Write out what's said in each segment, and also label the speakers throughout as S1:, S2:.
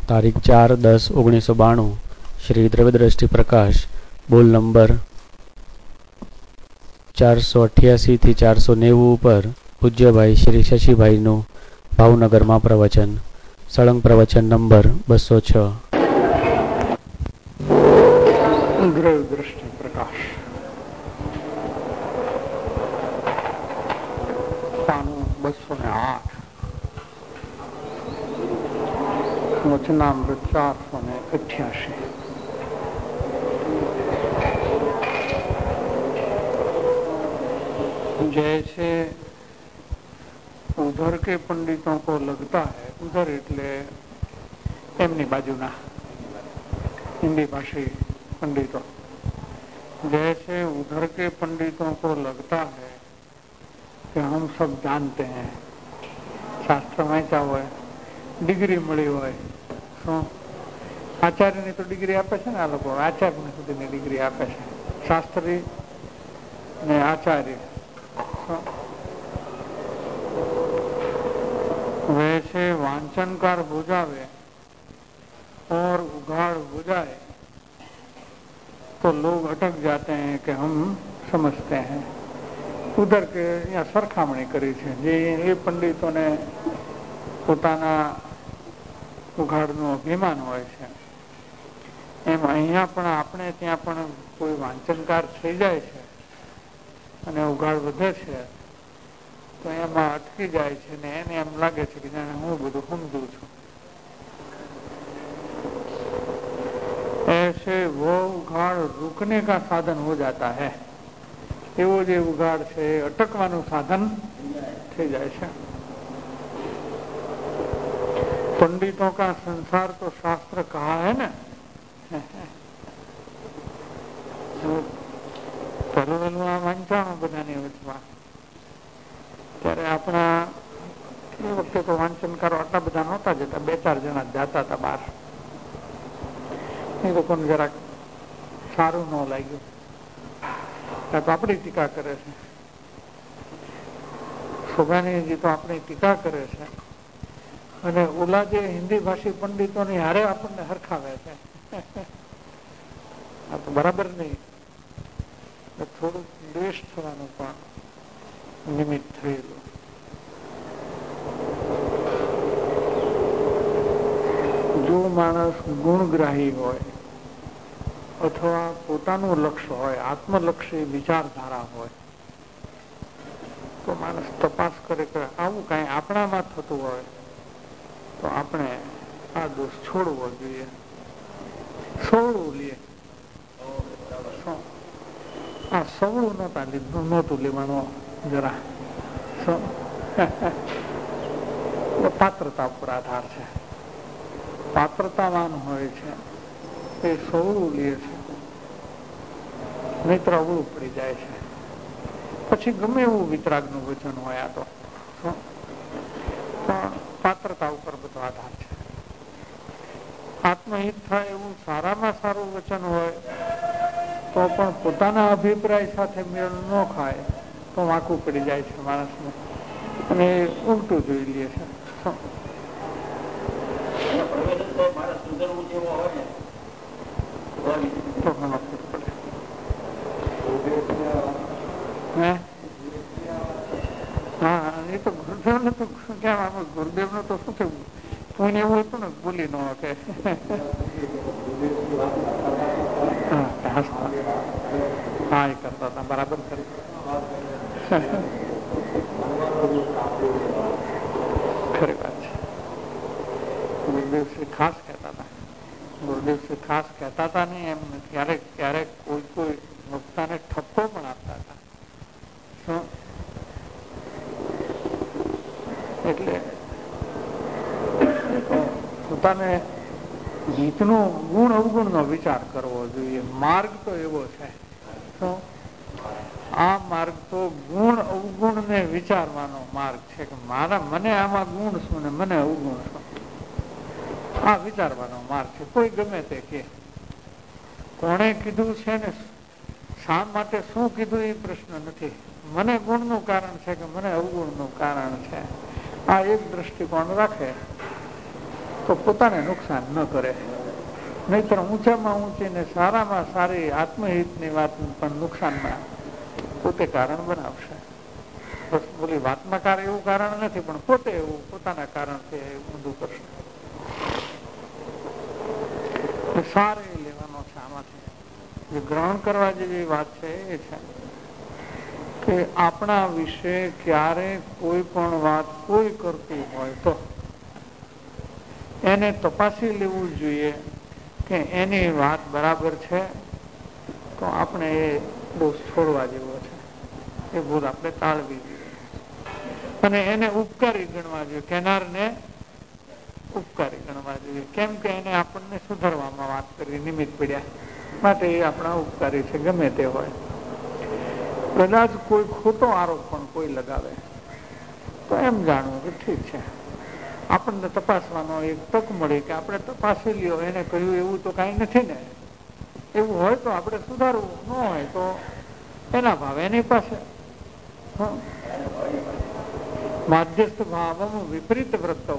S1: તારીખ 4/10/1992 શ્રી દ્રવ્યદ્રષ્ટિ પ્રકાશ બોલ નંબર 488 થી 490 ઉપર પૂજ્યભાઈ શ્રી શશીભાઈનું ભાવનગરમાં પ્રવચન. સળંગ પ્રવચન નંબર 206.
S2: દ્રવ્યદ્રષ્ટિ પ્રકાશ પાનું 208 વચનામૃત 488. जैसे उधर के पंडितों को लगता है, उधर એટલે એમની બાજુના हिंदी भाषी पंडितों, जैसे उधर के पंडितों को लगता है कि हम सब जानते हैं. शास्त्र में क्या हुआ है, ડિગ્રી મળી હોય, શું આચાર્યની તો ડિગ્રી આપે છે ને આ લોકો, આચાર્ય સુધીની ડિગ્રી આપે છે, શાસ્ત્રી ને આચાર્ય. वैसे वांचनकार हो जावे और उघाड़ हो जाए तो लोग अटक जाते हैं कि हम समझते हैं. उधर के यहाँ सरखामणी करी છે જે એ પંડિતોને પોતાના ઉઘાડનું અભિમાન હોય છે, એમ અહીંયા પણ આપણે ત્યાં પણ કોઈ વાંચનકાર થઈ જાય છે અને ઉઘાડ વધે છે તો એમાં અટકી જાય છે ને એને એમ લાગે છે કે જાણે હું બધું સમજું છું. ऐसे वो उघाड़ रुकने का साधन हो जाता है. એવો જે ઉઘાડ છે અટકવાનું સાધન થઈ જાય છે. पंडितों का संसार तो शास्त्र कहा है ना. પહેલું આ વાંચાણું બધાની વચમાં, ત્યારે આપણા એ વખતે તો વાંચનકારો આટલા બધા નહોતા જતા, 2-4 જણા જતા હતા બહાર. એ લોકોને જરાક સારું ન લાગ્યું, ત્યાં તો આપણી ટીકા કરે છે. શોભાનીજી તો આપણી ટીકા કરે છે અને ઓલા જે હિન્દી ભાષી પંડિતોની હારે આપણને હરખાવે છે. આ તો બરાબર નહીં. થોડુંક દ્વેષ થવાનું પણ નિમિત્ત થયેલું. જો માણસ ગુણગ્રાહી હોય અથવા પોતાનું લક્ષ્ય હોય, આત્મલક્ષી વિચારધારા હોય, તો માણસ તપાસ કરે કે આવું કઈ આપણામાં થતું હોય તો આપણે આ દોષ છોડવો જોઈએ. સવળું લે, આ સવળું નહોતું લેવાનું જરા. પાત્રતા ઉપર આધાર છે. પાત્રતાવાન હોય છે એ સવળું લે છે, નહીતર અવળું પડી જાય છે. પછી ગમે એવું વિતરાગનું વચન હોય, આ તો પણ પાત્રતા ઉપર બધો આધાર છે. આત્મહિત થાય એવું સારામાં સારું વચન હોય તો પણ પોતાના અભિપ્રાય સાથે મેળ ન ખાય તો વાંકું પડી જાય છે માણસને, અને ઉલટું જોઈ લે છે. તો ઘણો ફરક પડે. હા, એ તો ગુરુદેવ ને તો ક્યાં, ગુરુદેવ ને તો શું થયું, તું એવું હતું ને બોલી ન કે હા એ કરતા હતા બરાબર કરે. ખરી વાત છે. ગુરુદેવ શ્રી ખાસ કહેતા હતા, ગુરુદેવ શ્રી ખાસ કહેતા હતા ને એમ ક્યારેક ક્યારેક કોઈ વક્તાને ઠપકો પણ આપતા હતા. શું એટલે પોતાને ગીતનો ગુણ અવગુણ નો વિચાર કરવો જોઈએ. માર્ગ તો એવો છે, આ માર્ગ તો ગુણ અવગુણ ને વિચારવાનો માર્ગ છે કે મને આમાં ગુણ શું ને મને અવગુણ શું, આ વિચારવાનો માર્ગ છે. કોઈ ગમે તે કે કોણે કીધું છે ને શા માટે શું કીધું એ પ્રશ્ન નથી. મને ગુણનું કારણ છે કે મને અવગુણનું કારણ છે, આ એક દ્રષ્ટિકોણ રાખે તો પોતાને નુકસાન ન કરે. નહીતર ઊંચામાં ઊંચી ને સારામાં સારી આત્મહિતની વાત પણ નુકસાનમાં પોતે કારણ બનાવશે. બસ બોલી વાતમાં એવું કારણ નથી, પણ પોતે એવું પોતાના કારણથી ઊંધું કરશે. સારે લેવાનો છે આમાંથી. જે ગ્રહણ કરવા જેવી વાત છે એ છે કે આપણા વિશે ક્યારે કોઈ પણ વાત કોઈ કરતું હોય તો એને તપાસી લેવું જોઈએ કે એની વાત બરાબર છે, તો આપણે એ દોષ છોડવા જેવો છે, એ ભૂલ આપણે ટાળવી જોઈએ. અને એને ઉપકારી ગણવા જોઈએ, કેનારને ઉપકારી ગણવા જોઈએ. કેમ કે એને આપણને સુધારવામાં વાત કરી નિમિત્ત પડ્યા માટે એ આપણા ઉપકારી છે, ગમે તે હોય. કદાચ કોઈ ખોટો આરોપ પણ કોઈ લગાવે તો એમ જાણવું કે ઠીક છે, આપણને તપાસવાનો એક તક મળી કે આપણે તપાસી લ્યો, એને કહ્યું એવું તો કઈ નથી ને. એવું હોય તો આપણે સુધારવું, ન હોય તો એના ભાવે એની પાસે. માધ્યસ્થ ભાવમ વિપરીત વૃત્ત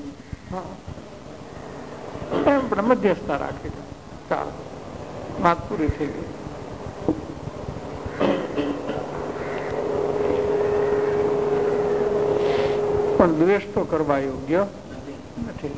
S2: એમ મધ્યસ્થતા રાખી. ચાલો, વાત પૂરી થઈ ગઈ. પણ દ્વેષ તો કરવા યોગ્ય નથી.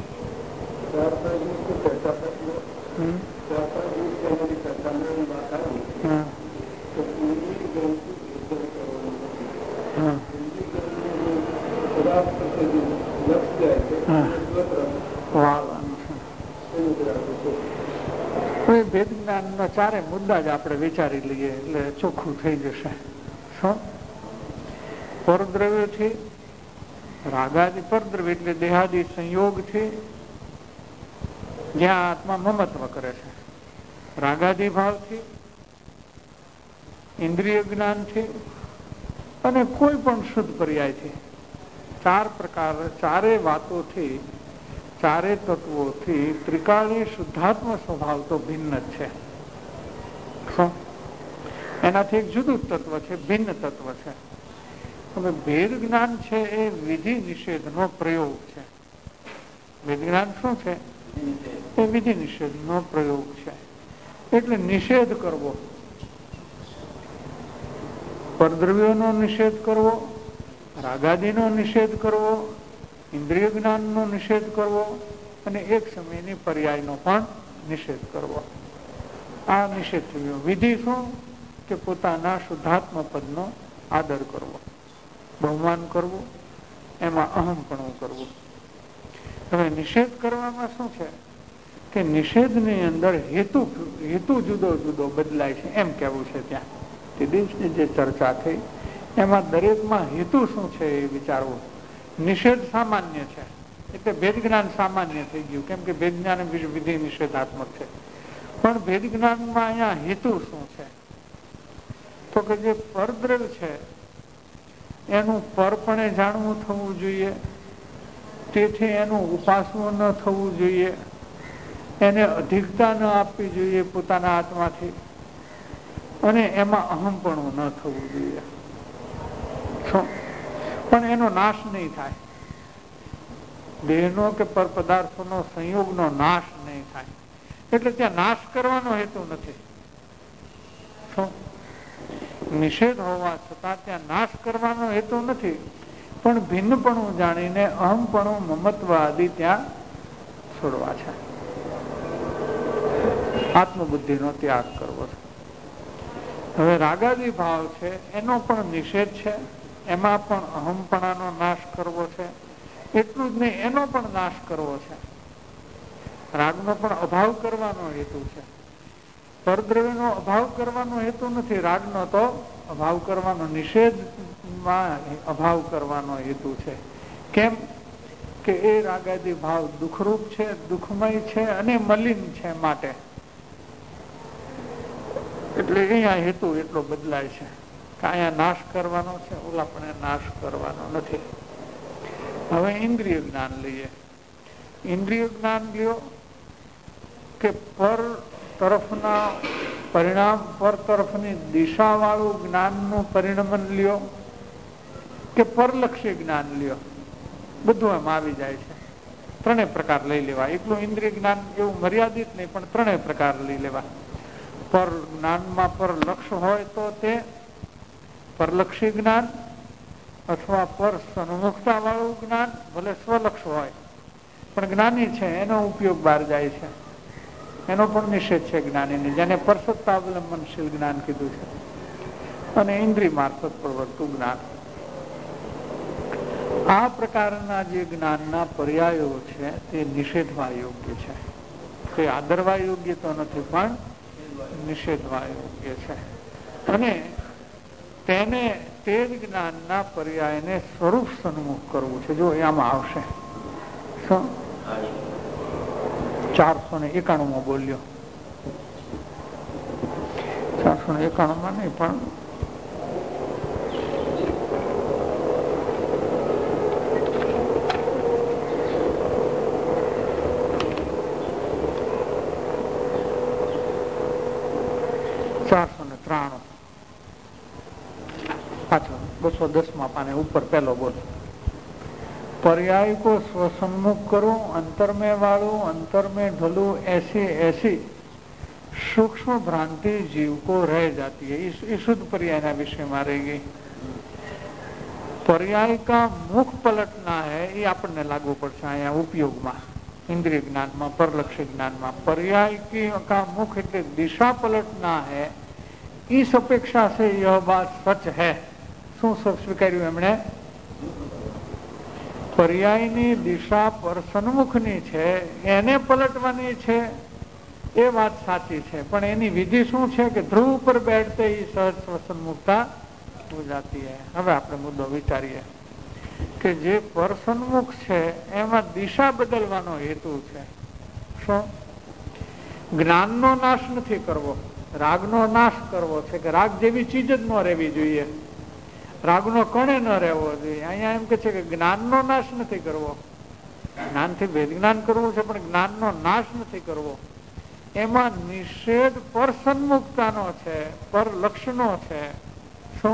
S2: ભેદ જ્ઞાન ના ચારે મુદ્દા જ આપણે વિચારી લઈએ એટલે ચોખ્ખું થઈ જશે. શું પરદ્રવ્ય છે, રાગાદી પરદ્રવ્ય એટલે દેહાદી સંયોગ છે, જ્યાં આત્મા મમત્વ કરે છે. રાગાદી ભાવથી, ઇન્દ્રિય જ્ઞાનથી અને કોઈ પણ શુદ્ધ પર્યાયથી, ચાર પ્રકાર, ચારે વાતોથી, ચારે તત્વોથી ત્રિકાળી શુદ્ધાત્મ સ્વભાવ તો ભિન્ન જ છે. એનાથી એક જુદું તત્વ છે, ભિન્ન તત્વ છે. હવે ભેદ જ્ઞાન છે એ વિધિ નિષેધનો પ્રયોગ છે. ભેદ જ્ઞાન શું છે? એ વિધિ નિષેધનો પ્રયોગ છે. એટલે નિષેધ કરવો, પરદ્રવ્યોનો નિષેધ કરવો, રાગાદીનો નિષેધ કરવો, ઇન્દ્રિય જ્ઞાનનો નિષેધ કરવો અને એક સમયની પર્યાયનો પણ નિષેધ કરવો. આ નિષેધ થયો. વિધિ શું? કે પોતાના શુદ્ધાત્મ પદનો આદર કરવો, બહુમાન કરવું, એમાં અહમપણું કરવું. હવે નિષેધ કરવામાં શું છે કે નિષેધની અંદર હેતુ જુદો જુદો બદલાય છે એમ કેવું છે. ત્યાં તે દિવસની જે ચર્ચા થઈ એમાં દરેકમાં હેતુ શું છે એ વિચારવું. નિષેધ સામાન્ય છે એટલે ભેદ જ્ઞાન સામાન્ય થઈ ગયું, કેમ કે ભેદ જ્ઞાન વિધિ નિષેધાત્મક છે. પણ ભેદ જ્ઞાનમાં અહીંયા હેતુ શું છે? તો કે જે પરદ્રવ્ય છે એનું પરપણે જાણવું થવું જોઈએ, તેથી એનું ઉપાસવું ન થવું જોઈએ, એને અધિકતા ન આપવી જોઈએ પોતાના આત્માથી, અને એમાં અહમપણું ન થવું જોઈએ. પણ એનો નાશ નહીં થાય, દેહનો કે પર પદાર્થોનો સંયોગનો નાશ નહીં થાય. એટલે ત્યાં નાશ કરવાનો હેતુ નથી. નિષેધ હોવા છતાં ત્યાં નાશ કરવાનો હેતુ નથી, પણ ભિન્નપણું જાણીને અહમપણું, મમત્વ આદિ ત્યાં છોડવા છે. આત્મબુદ્ધિનો ત્યાગ કરવો છે. હવે રાગાદી ભાવ છે એનો પણ નિષેધ છે, એમાં પણ અહમપણાનો નાશ કરવો છે. એટલું જ નહીં, એનો પણ નાશ કરવો છે. રાગનો પણ અભાવ કરવાનો હેતુ છે. પરદ્રવ્યનો અભાવ કરવાનો હેતુ નથી, રાગનો તો અભાવ કરવાનો, નિષેધમાં અભાવ કરવાનો હેતુ છે. કેમ કે એ રાગાદી ભાવ દુઃખરૂપ છે, દુઃખમય છે અને મલિન છે માટે. એટલે અહીંયા હેતુ એટલો બદલાય છે કે અહીંયા નાશ કરવાનો છે, ઓલા પણ નાશ કરવાનો નથી. હવે ઇન્દ્રિય જ્ઞાન લઈએ. ઇન્દ્રિય જ્ઞાન લ્યો કે પર તરફના પરિણામ, પર તરફની દિશા વાળું જ્ઞાનનું પરિણમન લ્યો કે પરલક્ષી જ્ઞાન લ્યો, બધું એમ આવી જાય છે. ત્રણેય પ્રકાર લઈ લેવા. એકલું ઇન્દ્રિય જ્ઞાન એવું મર્યાદિત નહીં, પણ ત્રણેય પ્રકાર લઈ લેવા. પર જ્ઞાનમાં પર લક્ષ હોય તો તે પરલક્ષી જ્ઞાન, અથવા પર સન્મુખતા વાળું જ્ઞાન, ભલે સ્વલક્ષ હોય પણ જ્ઞાની છે એનો ઉપયોગ બહાર જાય છે, એનો પણ નિષેધ છે જ્ઞાનીને, જેને પરસત્તાવલંબનશીલ જ્ઞાન કીધું છે. અને ઇન્દ્રિય મારફત પ્રવર્તું જ્ઞાન. આ પ્રકારના જે જ્ઞાનના પર્યાયો છે તે નિષેધવા યોગ્ય છે. તે આદરવા યોગ્ય તો નથી, પણ નિષેધવા યોગ્ય છે. અને તેને તે જ જ્ઞાનના પર્યાયને સ્વરૂપ સન્મુખ કરવું છે. જો એમાં આવશે 491 બોલ્યો, 491 નહીં પણ પાછળ 210 પાને ઉપર પહેલો બોલ. पर्याय को स्वसन्मुख करो, अंतर में वालू, अंतर में ढलू, ऐसी ऐसी सूक्ष्म भ्रांति जीव को रह जाती है. इस शुद्ध पर्याय ना विषय में रहेगी. पर्याय का मुख पलटना है ये આપણને લાગુ પડશે અહીંયા ઉપયોગમાં, इंद्रिय ज्ञान में, परलक्ष्य ज्ञान में. पर्याय की का मुख એટલે दिशा पलटना है. इस अपेक्षा से यह बात सच है. શું સ્વીકાર્યું એમણે? પર્યાયની દિશા પર સન્મુખની છે, એને પલટવાની છે એ વાત સાચી છે, પણ એની વિધિ શું છે કે ધ્રુવ પર બેઠતે ही सहज स्वसन्मुखता हो जाती है. હવે આપણે મુદ્દો વિચારીએ કે જે પરસન્મુખ છે એમાં દિશા બદલવાનો હેતુ છે. શું? જ્ઞાનનો નાશ નથી કરવો, રાગનો નાશ કરવો છે કે રાગ જેવી ચીજ જ ન રહેવી જોઈએ, રાગનો કણે ન રહેવો જોઈએ. અહીંયા એમ કે છે કે જ્ઞાનનો નાશ નથી કરવો, જ્ઞાનથી ભેદ જ્ઞાન કરવું છે પણ જ્ઞાનનો નાશ નથી કરવો. એમાં નિષેધ પર સન્મુખતાનો છે, પર લક્ષનો છે. શું?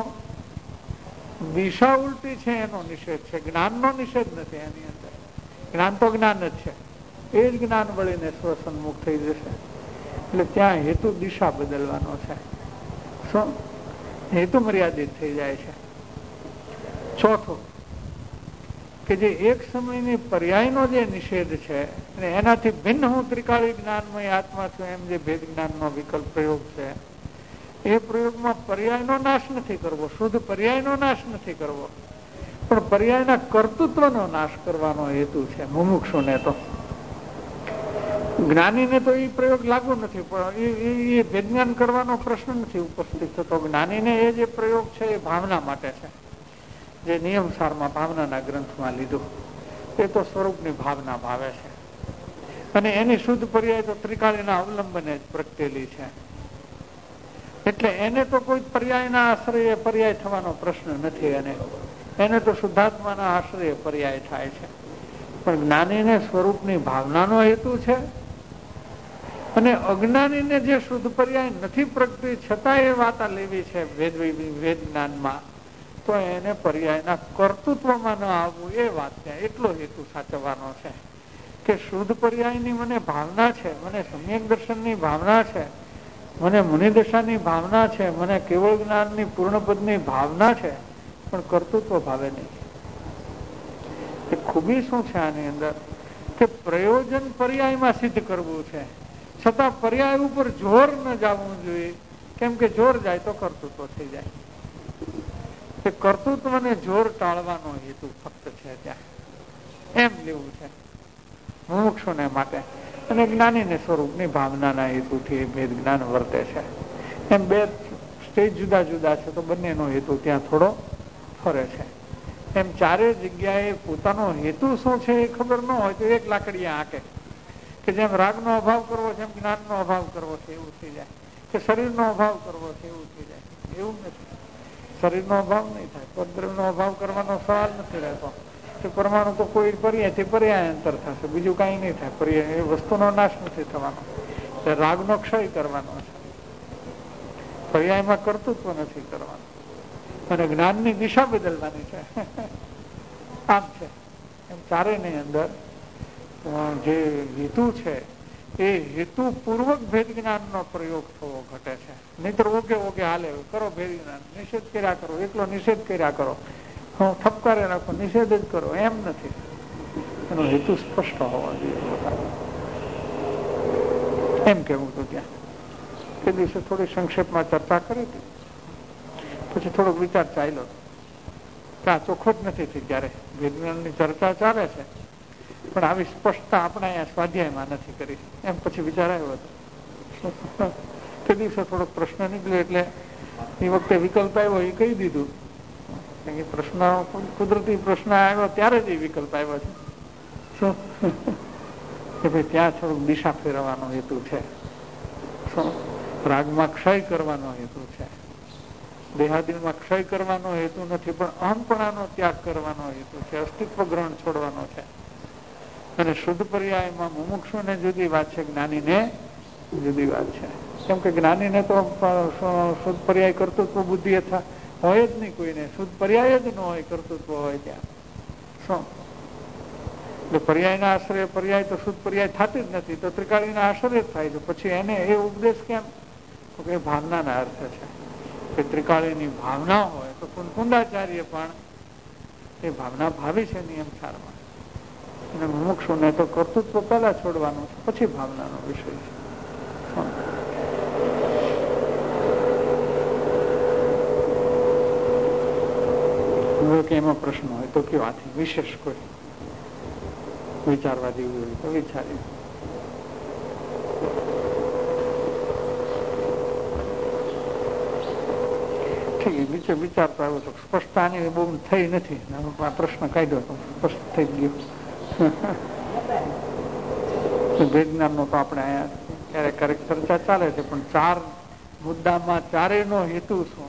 S2: દિશા ઉલટી છે એનો નિષેધ છે, જ્ઞાનનો નિષેધ નથી એની અંદર. જ્ઞાન તો જ્ઞાન જ છે, એ જ જ્ઞાન વળીને સ્વસન્મુખ થઈ જશે. એટલે ત્યાં હેતુ દિશા બદલવાનો છે. શું? હેતુ મર્યાદિત થઈ જાય છે. ચોથું કે જે એક સમયની પર્યાયનો જે નિષેધ છે અને એનાથી ભિન્ન હું ત્રિકાળી જ્ઞાનમય આત્મા છું એમ જે ભેદ જ્ઞાનનો વિકલ્પ પ્રયોગ છે, એ પ્રયોગમાં પર્યાયનો નાશ નથી કરવો, શુદ્ધ પર્યાયનો નાશ નથી કરવો, પણ પર્યાયના કર્તૃત્વનો નાશ કરવાનો હેતુ છે મુમુક્ષુને. તો જ્ઞાનીને તો એ પ્રયોગ લાગુ નથી, પણ એ ભેદ જ્ઞાન કરવાનો પ્રશ્ન નથી ઉપસ્થિત થતો. જ્ઞાનીને એ જે પ્રયોગ છે એ ભાવના માટે છે, જે નિયમસારમાં ભાવનાના ગ્રંથમાં લીધું એ તો સ્વરૂપની ભાવના ભાવે છે. અને એની શુદ્ધ પર્યાય તો ત્રિકાળીના અવલંબને જ પ્રગટેલી છે. એટલે એને તો કોઈ પર્યાયના આશ્રય પર્યાય થવાનો પ્રશ્ન નથી. એને તો શુદ્ધાત્માના આશ્રય પર્યાય થાય છે. પણ જ્ઞાનીને સ્વરૂપની ભાવનાનો હેતુ છે, અને અજ્ઞાનીને જે શુદ્ધ પર્યાય નથી પ્રગટી છતાં એ વાત લેવી છે વેદ જ્ઞાનમાં, તો એને પર્યાયના કર્તૃત્વમાં ન આવવું એ વાત ત્યાં એટલો હેતુ સાચવવાનો છે કે શુદ્ધ પર્યાયની મને ભાવના છે, મને સમ્યક દર્શનની ભાવના છે, મને મુનિદશાની ભાવના છે, મને કેવળ જ્ઞાનની પૂર્ણપદની ભાવના છે, પણ કર્તૃત્વ ભાવે નહીં. એ ખૂબી શું છે આની અંદર કે પ્રયોજન પર્યાયમાં સિદ્ધ કરવું છે, છતાં પર્યાય ઉપર જોર ન જવું જોઈએ, કેમ કે જોર જાય તો કર્તૃત્વ થઈ જાય. એ કર્તૃત્વને જોર ટાળવાનો હેતુ ફક્ત છે ત્યાં, એમ લેવું છે મુમુક્ષુને માટે. અને જ્ઞાનીને સ્વરૂપની ભાવનાના હેતુથી ભેદ જ્ઞાન વર્તે છે. એમ બે સ્ટેજ જુદા જુદા છે, તો બંનેનો હેતુ ત્યાં થોડો ફરે છે. એમ ચારે જગ્યાએ પોતાનો હેતુ શું છે એ ખબર ન હોય તો એક લાકડીયા આંકે કે જેમ રાગનો અભાવ કરવો છે, એમ જ્ઞાનનો અભાવ કરવો છે એવું થઈ જાય, કે શરીરનો અભાવ કરવો છે એવું થઈ જાય. એવું નથી, શરીરનો અભાવ નહીં થાય, પરદ્રવ્યનો અભાવ કરવાનો સવાલ નથી રહેતો. કે પરમાણુ તો કોઈ પર્યાયથી પર્યાયાંતર થશે, બીજું કાંઈ નહીં થાય. પર્યાય એ વસ્તુનો નાશ નથી થવાનો, રાગનો ક્ષય કરવાનો છે, પર્યાયમાં કર્તૃત્વ નથી કરવાનું, અને જ્ઞાનની દિશા બદલવાની છે. આમ છે એમ ચારેયની અંદર જે હેતુ છે એ હેતુ પૂર્વક ભેદ જ્ઞાનનો પ્રયોગ થવો ઘટે છે. નહીતર ઓકે ઓકે હાલે કરો ભેદ જ્ઞાન, નિષેધ કર્યા કરો, એકલો નિષેધ કર્યા કરો, ઠપકારે રાખો, નિષેધ જ કરો, એમ નથી. એનો હેતુ સ્પષ્ટ હોવો જોઈએ. એમ કેવું હતું ત્યાં. તે દિવસે થોડી સંક્ષેપમાં ચર્ચા કરી હતી, પછી થોડોક વિચાર ચાલ્યો. ત્યાં ચોખ્ખો જ નથી થઈ ત્યારે વિજ્ઞાનની ચર્ચા ચાલે છે, પણ આવી સ્પષ્ટતા આપણે અહીંયા સ્વાધ્યાયમાં નથી કરી. એમ પછી વિચાર આવ્યો હતો. તે દિવસે થોડોક પ્રશ્ન નીકળ્યો એટલે એ વખતે વિકલ્પ આવ્યો એ કહી દીધું. પ્રશ્ન કુદરતી પ્રશ્ન આવ્યો ત્યારે જ એ વિકલ્પ આવ્યો છે. શું કે ભાઈ ત્યાં થોડુંક દિશા ફેરવવાનો હેતુ છે, રાગમાં ક્ષય કરવાનો હેતુ છે, દેહાદિમાં ક્ષય કરવાનો હેતુ નથી, પણ અહંપણાનો ત્યાગ કરવાનો હેતુ છે, અસ્તિત્વ ગ્રહણ છોડવાનો છે. અને શુદ્ધ પર્યાયમાં મુમુક્ષુને જુદી વાત છે, જ્ઞાનીને જુદી વાત છે. કેમ કે જ્ઞાનીને તો શુદ્ધ પર્યાય કર્તૃત્વ બુદ્ધિ હોય જ નહીં કોઈને, શુદ્ધ પર્યાય જ ન હોય, કર્તૃત્વ હોય ત્યાં શું. એટલે પર્યાયના આશ્રય પર્યાય તો શુદ્ધ પર્યાય થતી જ નથી, તો ત્રિકાળીના આશ્રય જ થાય છે. પછી એને એ ઉપદેશ કેમ? તો કે ભાવનાના અર્થ છે કે ત્રિકાળીની ભાવના હોય તો કુંદાચાર્ય પણ એ ભાવના ભાવી છે નિયમ સારમાં. અને મુમુક્ષુને તો કર્તૃત્વ પહેલા છોડવાનું છે, પછી ભાવનાનો વિષય છે. હવે કે એમાં પ્રશ્ન હોય તો કયો, આથી વિશેષ કોઈ વિચારવા જેવું હોય તો વિચારી. નીચે વિચારતો આવ્યો તો સ્પષ્ટતાની બહુ થઈ નથી. આ પ્રશ્ન કાઢ્યો તો સ્પષ્ટ થઈ ગયો. વિજ્ઞાન નો તો આપણે અહીંયા ક્યારેક ક્યારેક ચર્ચા ચાલે છે, પણ 4 મુદ્દામાં ચારેયનો હેતુ શું?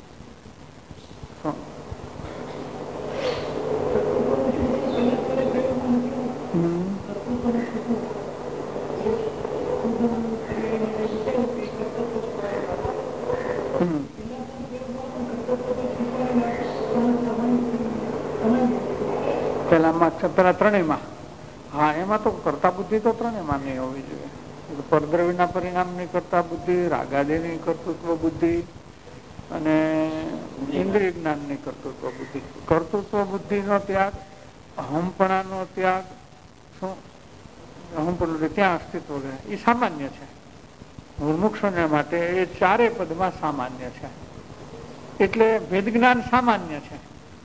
S2: પેલા ત્રણેયમાં, હા, એમાં તો કરતા બુદ્ધિ તો ત્રણેયમાં નહીં હોવી જોઈએ. પરદ્રવ્યના પરિણામની કરતા બુદ્ધિ, રાગાદિની કર્તૃત્વ બુદ્ધિ અને ઇન્દ્રિય જ્ઞાનની કર્તૃત્વ બુદ્ધિ. કર્તૃત્વ બુદ્ધિનો ત્યાગ, અહંપણાનો ત્યાગ, શું અહંપણું ત્યાં અસ્તિત્વ રહે, એ સામાન્ય છે. મુમુક્ષુને માટે એ ચારે પદમાં સામાન્ય છે. એટલે ભેદ જ્ઞાન સામાન્ય છે.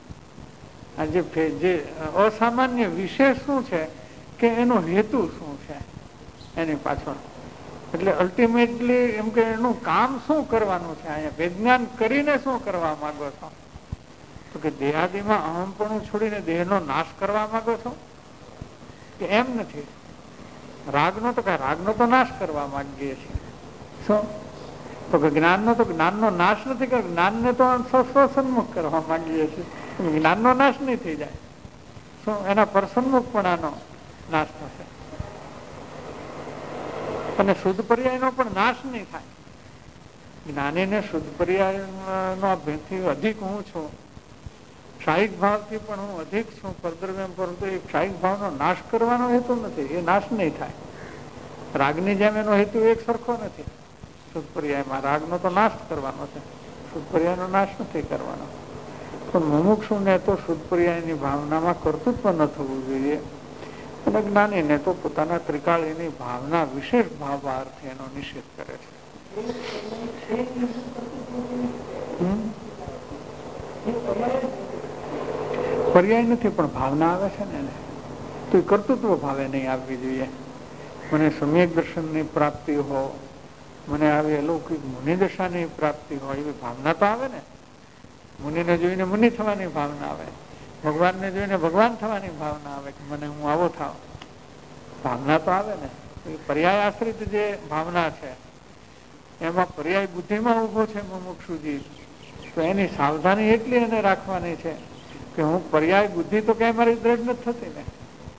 S2: જે અસામાન્ય વિશેષ શું છે કે એનો હેતુ શું છે એની પાછળ. એટલે અલ્ટિમેટલી એમ કે એનું કામ શું કરવાનું છે, અહીંયા વિજ્ઞાન કરીને શું કરવા માંગો છો? તો કે દેહાદિમાં અહંપણું છોડીને દેહનો નાશ કરવા માંગો છો કે એમ નથી. રાગનો તો નાશ કરવા માંગીએ છીએ. શું? તો કે જ્ઞાનનો નાશ નથી કરવો, જ્ઞાનને તો સ્વસન્મુખ કરવા માંગીએ છીએ. જ્ઞાનનો નાશ નહીં થઈ જાય, શું એના પરસન્મુખપણાનો નાશ થશે. અને શુદ્ધ પર્યાયનો પણ નાશ નહીં થાય. જ્ઞાનીને શુદ્ધ પર્યાયનો ભેદથી અધિક હું છું, ક્ષાયિક ભાવથી પણ હું અધિક છું પરદ્રવ્ય, પરંતુ એ ક્ષાયિક ભાવનો નાશ કરવાનો હેતુ નથી, એ નાશ નહીં થાય. રાગની જેમ એનો હેતુ એક સરખો નથી. શુદ્ધ પર્યાયમાં રાગનો તો નાશ કરવાનો છે, શુદ્ધ પર્યાયનો નાશ નથી કરવાનો. પણ મુમુક્ષુને તો શુદ્ધ પર્યાયની ભાવનામાં કર્તૃત્વ ન થવું જોઈએ, અને જ્ઞાનીને તો પોતાના ત્રિકાળીની ભાવના વિશેષ ભાવાર્થે એનો નિષેધ કરે છે. પર્યાય નથી પણ ભાવના આવે છે ને એને, તો એ કર્તૃત્વ ભાવે નહીં આવવી જોઈએ. મને સમ્યક દર્શનની પ્રાપ્તિ હો, મને આવી અલૌકિક મુનિદશાની પ્રાપ્તિ હોય, એવી ભાવના તો આવે ને. મુનિને જોઈને મુનિ થવાની ભાવના આવે, ભગવાનને જોઈને ભગવાન થવાની ભાવના આવે કે મને હું આવો થાવ, ભાવના તો આવે ને. પર્યાય આશ્રિત જે ભાવના છે એમાં પર્યાય બુદ્ધિમાં ઉભો છે મુમુક્ષુજી, તો એની સાવધાની એટલી એને રાખવાની છે કે હું પર્યાય બુદ્ધિ તો કઈ મારી દ્રઢ નથી થતી ને.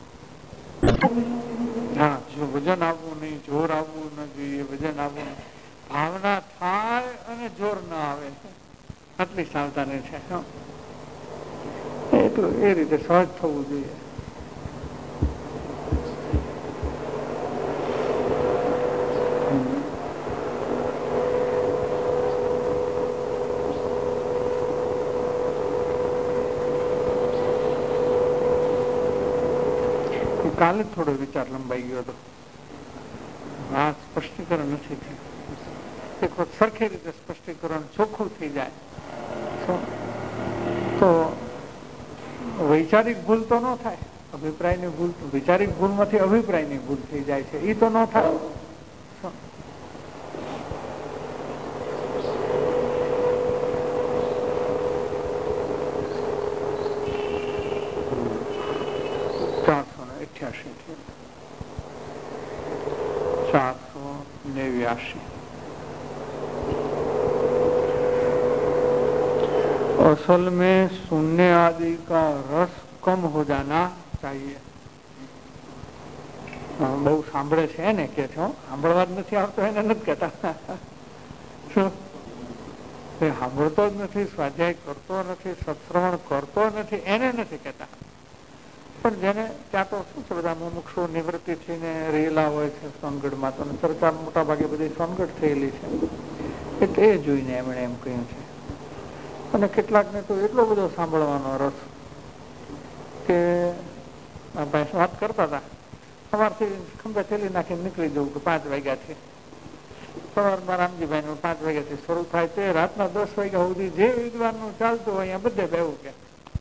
S2: હા, જો વજન આવવું નહીં, જોર આવવું ન જોઈએ, વજન આવવું નહીં, ભાવના થાય અને જોર ના આવે, આટલી સાવધાની છે. એટલું એ રીતે સહજ થવું જોઈએ. કાલે થોડો વિચાર લંબાઈ ગયો હતો, આ સ્પષ્ટીકરણ નથી થયું. એક વખત સરખી રીતે સ્પષ્ટીકરણ ચોખ્ખું થઈ જાય તો વૈચારિક ભૂલ તો ન થાય. અભિપ્રાયની ભૂલ, વૈચારિક ભૂલમાંથી અભિપ્રાયની ભૂલ થઈ જાય છે, એ તો ન થાય. असल में सुनने आदि का रस कम हो जाना चाहिए. બહુ સાંભળે છે એને કે છો, સાંભળવા જ નથી આવતો એને નથી કહેતા. સાંભળતો જ નથી, સ્વાધ્યાય કરતો નથી, સત્શ્રવણ કરતો નથી, એને નથી કહેતા. પણ જેને ત્યાં તો શું છે, બધા મુમુક્ષુ નિવૃત્તિ થઈને રહેલા હોય છે સોનગઢમાં, તો ચર્ચા મોટા ભાગે બધી સોનગઢ થયેલી છે, એટલે એ જોઈને એમણે એમ કહ્યું છે. અને કેટલાકને તો એટલો બધો સાંભળવાનો રસ કે વાત કરતા હતા, સવારથી ખંભે થેલી નાખીને નીકળી જવું કે 5 વાગ્યાથી, સવારમાં રામજીભાઈ નું 5 વાગ્યાથી શરૂ થાય તે રાતના 10 વાગ્યા સુધી જે વિદ્વાનનું ચાલતું હોય અહીંયા બધે બેવું કે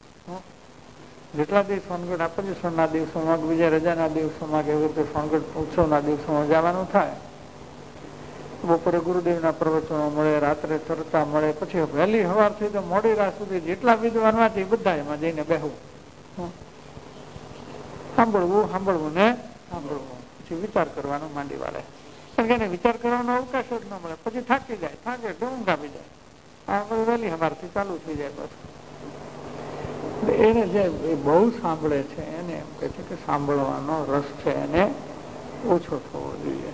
S2: જેટલા દિવસ સોનગઢ આપોજીશનના દિવસોમાં, બીજા રજાના દિવસોમાં કે એવી રીતે સોનગઢ ઉત્સવના દિવસોમાં જવાનું થાય, બપોરે ગુરુદેવના પ્રવચનો મળે, રાત્રે ચર્ચા મળે, પછી વહેલી સવારથી તો મોડી રાત સુધી જેટલા વિદ્વાન વાંચે બધા એમાં જઈને બેહવું, સાંભળવું સાંભળવું ને સાંભળવું, પછી વિચાર કરવાનો માંડી વાળે. કારણ કે એને વિચાર કરવાનો અવકાશ જ ન મળે, પછી થાકી જાય, થાકે એટલે ઊંઘ આવી જાય. આ બધું વહેલી સવારથી ચાલુ થઈ જાય. પછી એને જે બહુ સાંભળે છે એને એમ કહે છે કે સાંભળવાનો રસ છે એને ઓછો થવો જોઈએ.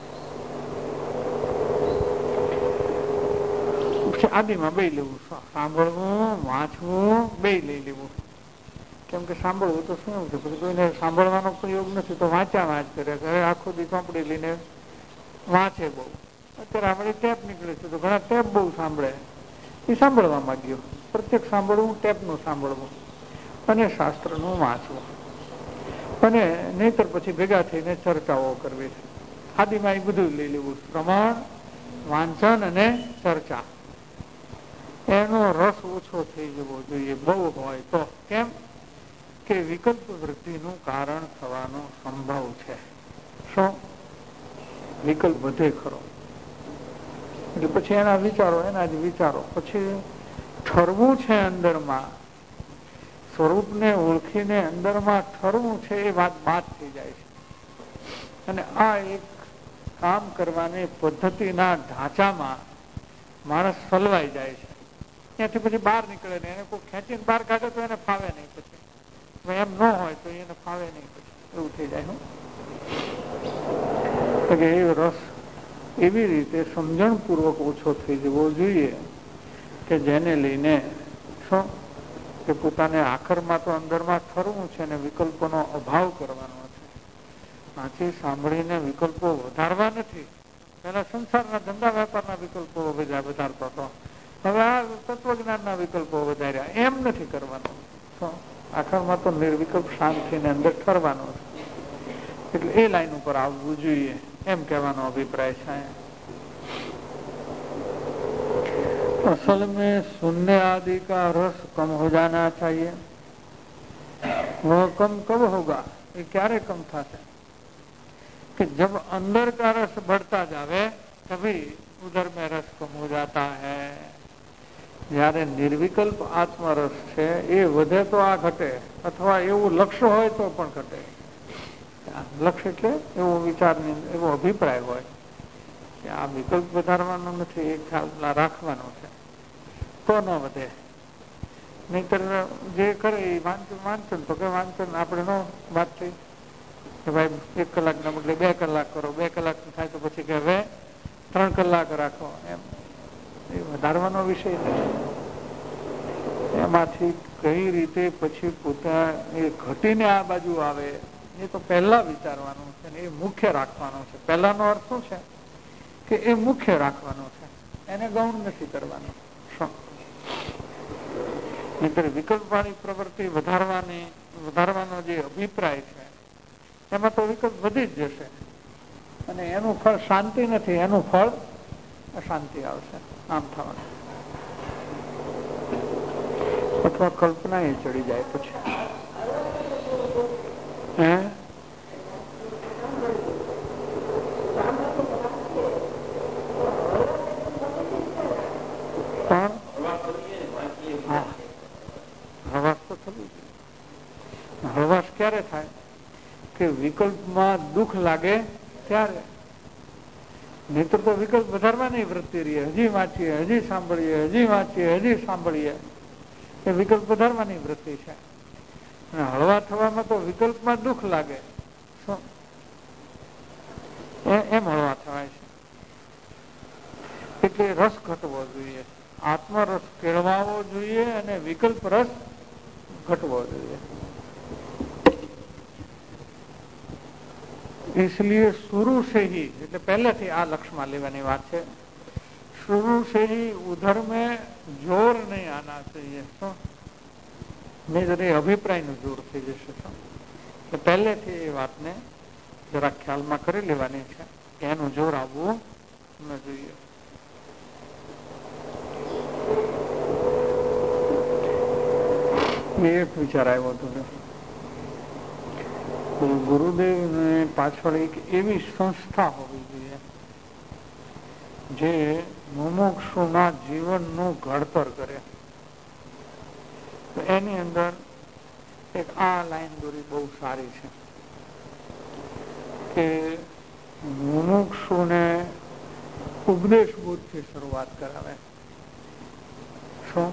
S2: આદિમાં બે લેવું, સાંભળવું વાંચવું બે લઈ લેવું. કેમ કે સાંભળવું તો શું છે, પછી કોઈને સાંભળવાનો પ્રયોગ નથી તો વાંચ્યા વાંચ કરે, ઘરે આખો દી ચોપડી લઈને વાંચે બહુ. અત્યારે આપણે ટેપ નીકળે છે તો ઘણા ટેપ બહુ સાંભળે, એ સાંભળવામાં ગયો. પ્રત્યેક સાંભળવું, ટેપનું સાંભળવું અને શાસ્ત્રનું વાંચવું, અને નહીતર પછી ભેગા થઈને ચર્ચાઓ કરવી. આદિમાં એ બધું લઈ લેવું, શ્રવણ, વાંચન અને ચર્ચા. એનો રસ ઓછો થઈ જવો જોઈએ બહુ હોય તો. કેમ કે વિકલ્પ વૃદ્ધિનું કારણ થવાનો સંભવ છે. શું વિકલ્પ વધે ખરો, એટલે પછી એના જ વિચારો પછી ઠરવું છે અંદરમાં, સ્વરૂપને ઓળખીને અંદરમાં ઠરવું છે, એ વાત બાદ થઈ જાય છે. અને આ એક કામ કરવાની પદ્ધતિના ઢાંચામાં માણસ સલવાઈ જાય છે. ત્યાંથી પછી બહાર નીકળે ને એને કોઈ ખેંચીને બહાર કાઢે તો એને ફાવે નહીં, પછી એમ ન હોય તો એને ફાવે નહીં, પછી એવું થઈ જાય. કે એ રસ એવી રીતે સમજણપૂર્વક ઓછો થઈ જવો જોઈએ કે જેને લઈને શું કે પોતાને આખરમાં તો અંદરમાં ઠરવું છે ને વિકલ્પોનો અભાવ કરવાનો છે. આથી સાંભળીને વિકલ્પો વધારવા નથી. પેલા સંસારના ધંધા વેપારના વિકલ્પો વધારતો હતો, હવે આ તત્વજ્ઞાનના વિકલ્પો વધાર્યા, એમ નથી કરવાનું. આખરમાં તો નિર્વિકલ્પ શાંતિને અંદર ઠરવાનો છે. એટલે એ લાઈન ઉપર આવવું જોઈએ એમ કહેવાનો અભિપ્રાય છે. असल में सुनने आदि का रस कम हो जाना चाहिए. वह कम कब होगा, ये क्यारे कम था कि जब अंदर का रस बढ़ता जावे तभी उधर में रस कम हो जाता है. जયારે નિર્વિકલ્પ આત્મરસ છે એ વધે તો આ ઘટે, અથવા એવું લક્ષ્ય હોય તો પણ ઘટે. લક્ષ્ય એટલે એવો વિચાર, એવો અભિપ્રાય હોય કે આ વિકલ્પ વધારવાનો નથી, એ ખ્યાલ રાખવાનો છે તો ન વધે. નહીતર જે કરે એ વાંચન તો કે વાંચન આપણે નો વાત થઈ કે ભાઈ 1 કલાકના બદલે 2 કલાક કરો, 2 કલાક થાય તો પછી કે હવે 3 કલાક રાખો, એમ એ વધારવાનો વિષય નથી. એમાંથી કઈ રીતે પછી પોતા એ ઘટીને આ બાજુ આવે એ તો પહેલા વિચારવાનું છે ને એ મુખ્ય રાખવાનો છે. પહેલાનો અર્થ શું છે કે એ મુખ્ય રાખવાનો છે, એને ગૌણ નથી કરવાનો. નહીતર વિકલ્પવાળી પ્રવૃત્તિ વધારવાનો જે અભિપ્રાય છે એમાં તો વિકલ્પ વધી જ જશે અને એનું ફળ શાંતિ નથી, એનું ફળ અશાંતિ આવશે. આમ થવાનું. અથવા કલ્પના એ ચડી જાય પછી હવાસ તો થવી જોઈએ. હવાસ ક્યારે થાય કે વિકલ્પમાં દુઃખ લાગે ત્યારે. નહીતર તો વિકલ્પ વધારવાની વૃત્તિ રહીએ, હજી વાંચીએ, હજી સાંભળીએ, હજી વાંચીએ, હજી સાંભળીએ, એ વિકલ્પ વધારવાની વૃત્તિ છે. અને હળવા થવામાં તો વિકલ્પમાં દુઃખ લાગે શું એમ હળવા થવાય છે. એટલે રસ ઘટવો જોઈએ, આત્મરસ કેળવાવો જોઈએ અને વિકલ્પ રસ ઘટવો જોઈએ. इसलिए शुरू से ही એટલે પહેલેથી આ લક્ષમાં લેવાની વાત છે. शुरू से ही उधर में जोर नहीं आना चाहिए. નહીં અભિપ્રાયનું જોર થઈ જશે. એટલે પહેલેથી એ વાતને જરા ખ્યાલમાં કરી લેવાની છે કે એનું જોર આવવું ન જોઈએ. એક વિચાર આવ્યો હતો ગુરુદેવને પાછળ એક એવી સંસ્થા હોવી જોઈએ જે મુમુક્ષુના જીવનનું ઘડતર કરે. તો એની અંદર એક આ લાઈન દોરી બહુ સારી છે કે મુમુક્ષુને ઉપદેશ બોધથી શરૂઆત કરાવે. શું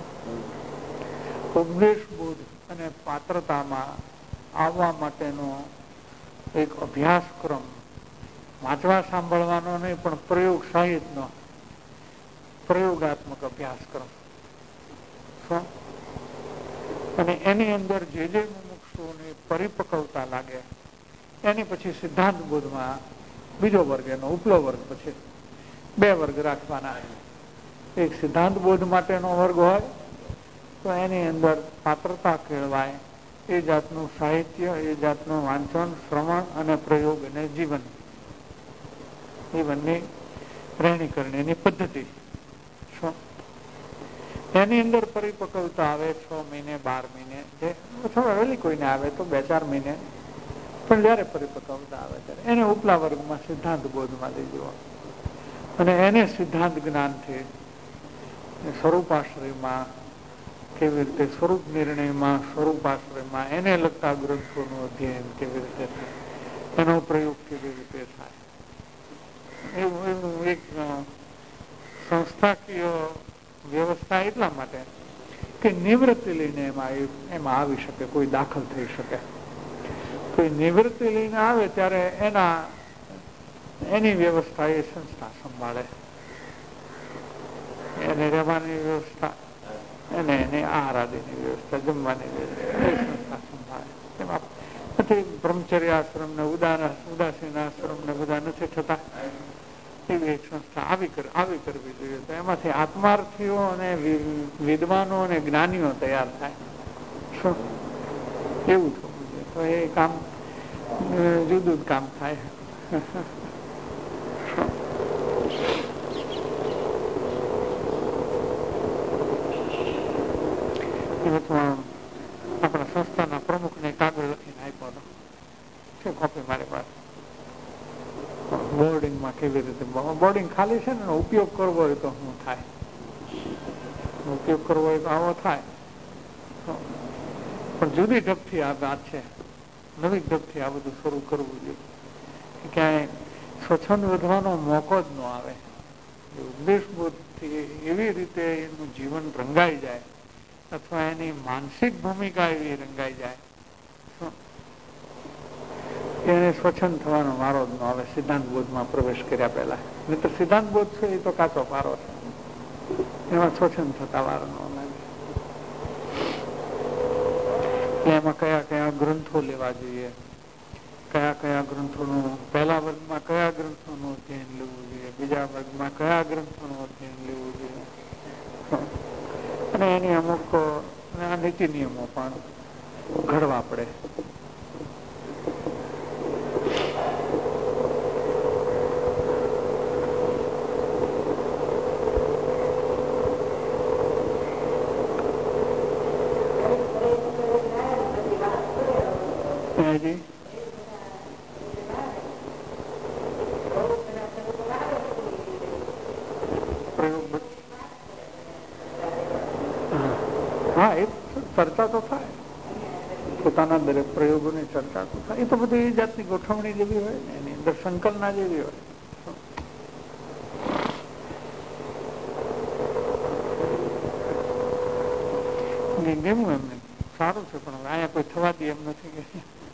S2: ઉપદેશ બોધ અને પાત્રતામાં આવવા માટેનો એક અભ્યાસક્રમ, વાંચવા સાંભળવાનો નહીં પણ પ્રયોગ સહિતનો પ્રયોગાત્મક અભ્યાસક્રમ. અને એની અંદર જે જે મુમુક્ષુઓની પરિપક્વતા લાગે એની પછી સિદ્ધાંત બોધમાં બીજો વર્ગ, એનો ઉપલો વર્ગ, પછી 2 વર્ગ રાખવાના. એક સિદ્ધાંત બોધ માટેનો વર્ગ હોય તો એની અંદર પાત્રતા કેળવાય એ જાતનું સાહિત્ય, એ જાતનું વાંચન, શ્રવણ અને પ્રયોગ અને જીવન, જીવનની રહેણી કરણીની પદ્ધતિ. શું એની અંદર પરિપક્વતા આવે 6 મહિને 12 મહિને, અથવા વહેલી કોઈને આવે તો 2-4 મહિને, પણ જયારે પરિપક્વતા આવે ત્યારે એને ઉપલા વર્ગમાં સિદ્ધાંત બોધમાં લઈ જવા અને એને સિદ્ધાંત જ્ઞાનથી સ્વરૂપાશ્રયમાં કેવી રીતે, સ્વરૂપ નિર્ણયમાં સ્વરૂપાશ્રયમાં એને લગતા ગ્રંથોનું અધ્યયન કેવી રીતે થાય, એનો પ્રયોગ કેવી રીતે થાય, એવું એક સંસ્થાકીય વ્યવસ્થા એટલા માટે કે નિવૃત્તિ લઈને એમાં આવી શકે, કોઈ દાખલ થઈ શકે. કોઈ નિવૃત્તિ લઈને આવે ત્યારે એની વ્યવસ્થા એ સંસ્થા સંભાળે, એને રહેવાની વ્યવસ્થા, એની આહાર આદિની વ્યવસ્થા, જમવાની વ્યવસ્થા એ સંસ્થા સંભાળે. એમાં નથી બ્રહ્મચર્ય આશ્રમ ને ઉદાસીન આશ્રમ ને બધા નથી થતા. એવી એક સંસ્થા આવી કરવી જોઈએ. તો એમાંથી આત્માર્થીઓ અને વિદ્વાનો અને જ્ઞાનીઓ તૈયાર થાય. શું એવું થવું જોઈએ તો એ કામ જુદું જ કામ થાય. આપણા સંસ્થાના પ્રમુખને કાગળ લખીને આપ્યો હતો, શું કોપી મારી પાસે. બોર્ડિંગમાં કેવી રીતે, બોર્ડિંગ ખાલી છે ને ઉપયોગ કરવો હોય તો શું થાય, ઉપયોગ કરવો હોય તો આવો થાય. પણ જુદી ઢબથી આ વાત છે, નવી ઢબથી આ બધું શરૂ કરવું જોઈએ. ક્યાંય સ્વચ્છંદ વધવાનો મોકો જ ન આવે. ઉપદેશ બોધથી એવી રીતે એનું જીવન રંગાઈ જાય અથવા એની માનસિક ભૂમિકા એવી રંગાઈ જાય એને સ્વચ્છંદ થવાનો વારો જ ન આવે સિદ્ધાંત બોધમાં પ્રવેશ કર્યા પહેલા. નહીં તો સિદ્ધાંત બોધ છે એ તો કાચો પારો છે, એમાં સ્વચ્છંદ થતા વારો ન લાગે. એમાં કયા કયા ગ્રંથો લેવા જોઈએ, કયા કયા ગ્રંથોનું, પહેલા વર્ગમાં કયા ગ્રંથોનું અધ્યયન લેવું જોઈએ, બીજા વર્ગમાં કયા ગ્રંથોનું અધ્યયન લેવું જોઈએ, અને એની અમુક નીતિ નિયમો પણ ઘડવા પડે. હા, એ ચર્ચા તો થાય, પોતાના દરેક પ્રયોગોની ચર્ચા તો થાય. એ તો બધી એ જાતની ગોઠવણી જેવી હોય ને, એની અંદર સંકલના જેવી હોય. ગમ્યું એમને, સારું છે, પણ અહીંયા કોઈ થવા દે એમ નથી કે